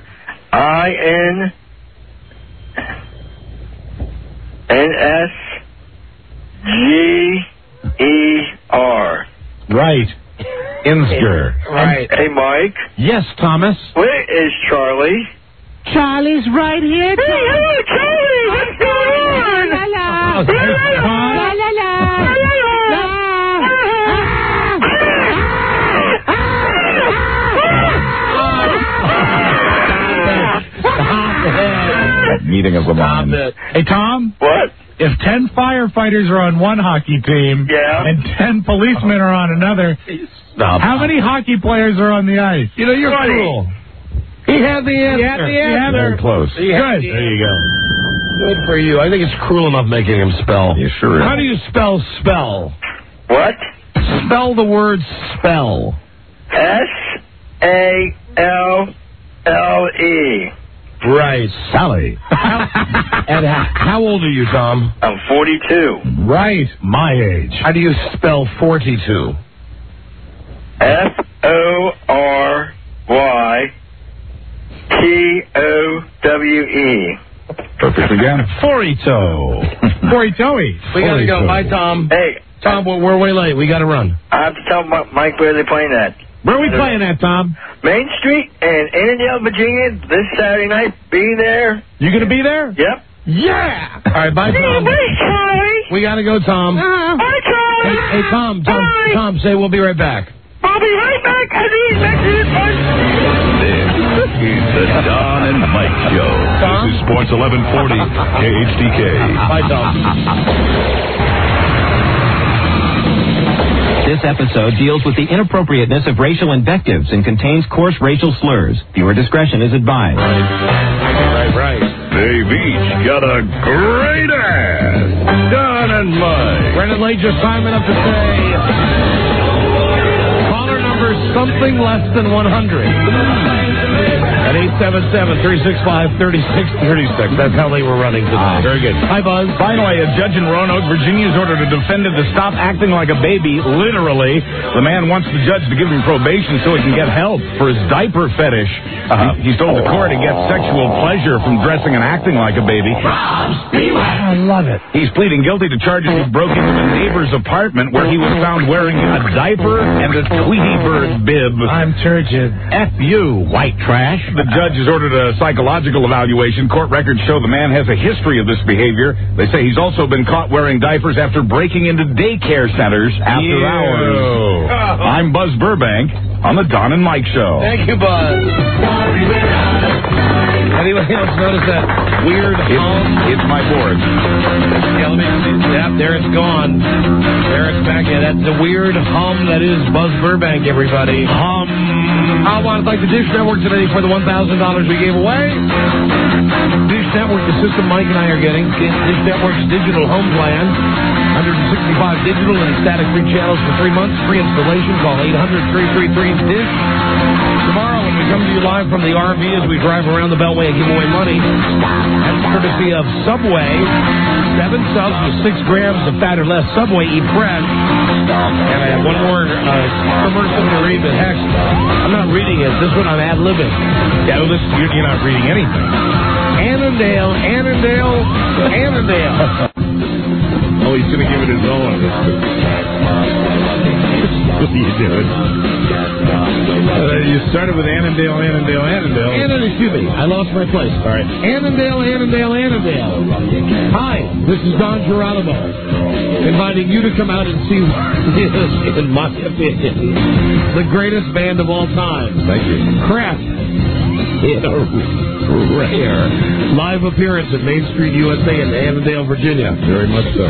INSGER. Right. Insker. Right. Hey, Mike. Yes, Thomas. Where is Charlie? Charlie's right here. Hey, hello, Charlie. What's going on? La la. Oh, there's Tom. La la la. Meeting of the mind. Hey, Tom? What? if 10 firefighters are on one hockey team and 10 policemen are on another, how many hockey players are on the ice? You know, you're cruel. He had the answer. Very close. Good. There you go. Good for you. I think it's cruel enough making him spell. You sure is. How do you spell spell? What? Spell the word spell. S-A-L-L-E. Right. Sally. And how old are you, Tom? I'm 42. Right. My age. How do you spell 42? F-O-R-Y-T-O-W-E. Perfect again. Forito. Foritoey. We got to go. Bye, Tom. Hey. Tom, we're way late. We got to run. I have to tell Mike where they're playing at. Where are we playing at, Tom? Main Street in Annandale, Virginia, this Saturday night. Be there. You going to be there? Yep. Yeah. All right, bye, Tom. We got to go, Tom. Bye, Charlie. Hey, Tom, say we'll be right back. I'll be right back. This is the Don and Mike Show. Tom? This is Sports 1140 KHTK. Bye, Tom. This episode deals with the inappropriateness of racial invectives and contains coarse racial slurs. Viewer discretion is advised. Right. They've each got a great ass. Don and Mike. Brendan Lage assignment up to say caller number something less than 100. At 877-365-3636. That's how they were running today. Very good. Hi, Buzz. Finally, a judge in Roanoke, Virginia, has ordered a defendant to stop acting like a baby, literally. The man wants the judge to give him probation so he can get help for his diaper fetish. He's told the court he gets sexual pleasure from dressing and acting like a baby. I love it. He's pleading guilty to charges of broken into a neighbor's apartment where he was found wearing a diaper and a Tweety Bird bib. I'm turgid. F you, white trash. The judge has ordered a psychological evaluation. Court records show the man has a history of this behavior. They say he's also been caught wearing diapers after breaking into daycare centers after hours. I'm Buzz Burbank on the Don and Mike Show. Thank you, Buzz. Anybody else notice that weird hum? It's my board. Yeah, let me see. Yep, there it's gone. There it's back. Yeah, that's the weird hum that is Buzz Burbank, everybody. I want to thank the Dish Network today for the $1,000 we gave away. Dish Network, the system Mike and I are getting. Dish Network's digital home plan. 165 digital and static-free channels for 3 months. Free installation. Call 800-333-DISH. Tomorrow, when we come to you live from the RV as we drive around the Beltway and give away money, that's courtesy of Subway. 7 subs with 6 grams of fat or less. Subway, eat fresh. And I have one more commercial to read, but heck, I'm not reading it. This one I'm ad-libbing. Yeah, well, you're not reading anything. Annandale. Oh, he's going to give it his own. What are you doing? You started with Annandale. Excuse me, I lost my place. All right. Annandale. Hi, this is Don Geronimo, inviting you to come out and see what is, in my opinion, the greatest band of all time. Thank you. Craft. In a rare live appearance at Main Street, USA in Annandale, Virginia. Very much so.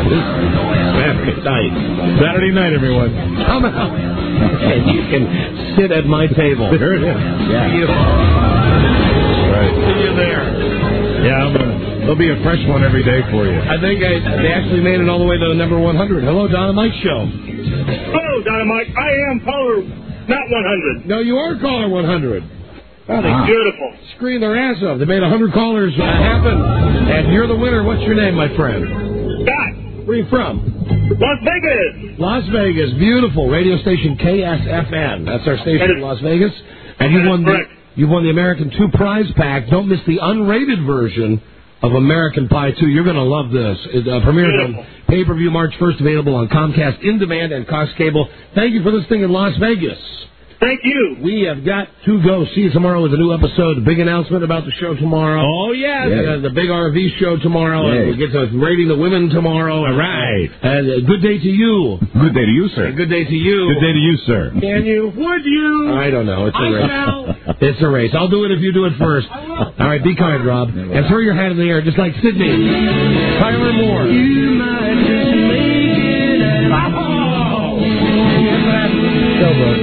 Saturday night, everyone. Come out and you can sit at my table. There it is. Yeah. Right. See you there. Yeah, there'll be a fresh one every day for you. I think they actually made it all the way to the number 100. Hello, Don and Mike Show. Hello, Don and Mike. I am caller not 100. No, you are caller 100. Oh, beautiful. Screen their ass off. They made 100 callers happen, and you're the winner. What's your name, my friend? Scott. Where are you from? Las Vegas. Las Vegas. Beautiful. Radio station KSFN. That's our station in Las Vegas. And you won the American 2 prize pack. Don't miss the unrated version of American Pie 2. You're going to love this. It premieres on pay-per-view March 1st, available on Comcast In Demand and Cox Cable. Thank you for listening in Las Vegas. Thank you. We have got to go. See you tomorrow with a new episode. Big announcement about the show tomorrow. Oh, yes. The big RV show tomorrow. Yes. And we'll get to rating the women tomorrow. All right. And good day to you. Good day to you, sir. And good day to you. Good day to you, sir. Can you? Would you? I don't know. It's a race. shall. It's a race. I'll do it if you do it first. All right, be kind, Rob. And throw your hat in the air just like Sydney. Tyler Moore. You might just make it out. So good.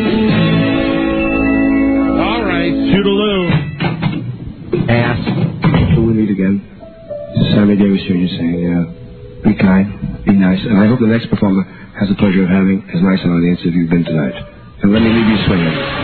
All right. Toodaloo. Ass. Till we meet again. Sammy Davis Jr. saying, be kind, be nice, and I hope the next performer has the pleasure of having as nice an audience as you've been tonight. And let me leave you swinging.